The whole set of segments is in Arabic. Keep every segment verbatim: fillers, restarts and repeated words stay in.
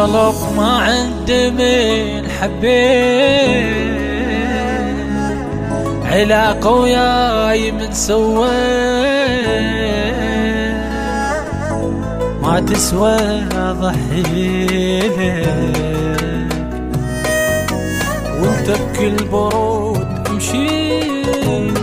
القلب ما عنده من حبيت، علاقة وياي من سويت، ما تسوى ضحيلك وانت بكل برود مشيت.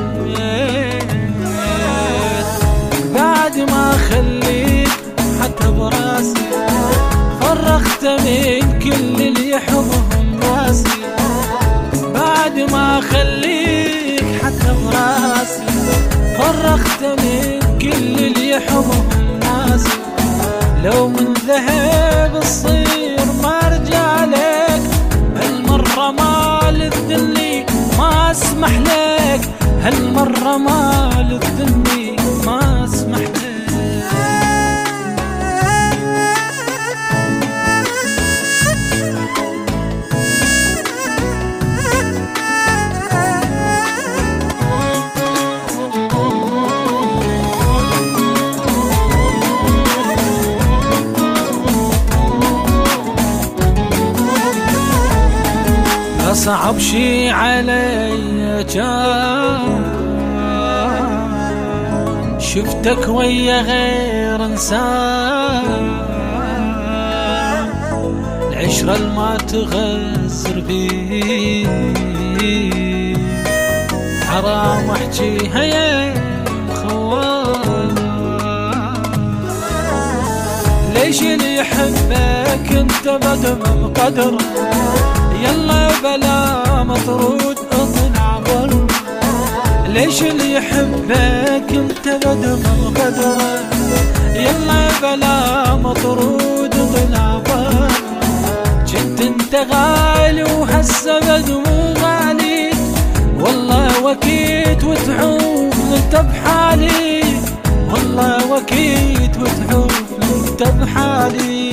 بعد ما خليت حتى براسي، فرغت من كل اللي يحبهم راسي. بعد ما خليك حتى براسي، فرغت من كل اللي يحبهم راسي. لو من ذهب الصير ما ارجع لك، هالمرة ما للذلي ما اسمح لك، هالمرة ما للذلي ما اسمح لك. أصعب شي علي كان شفتك ويا غير إنسان، العشرة الما تغزر بي، حرام أحجيها يا خوان. ليش اللي يحبك انت بدم قدر، يلا بلا مطرود اطلع بر. ليش اللي يحبك انت بدم قدر، يلا بلا مطرود اطلع بر. جنت انت غالي وهسه بدمو غالي، والله وكيت وتعوف انت بحالي، والله وكيت وتعوف انت بحالي.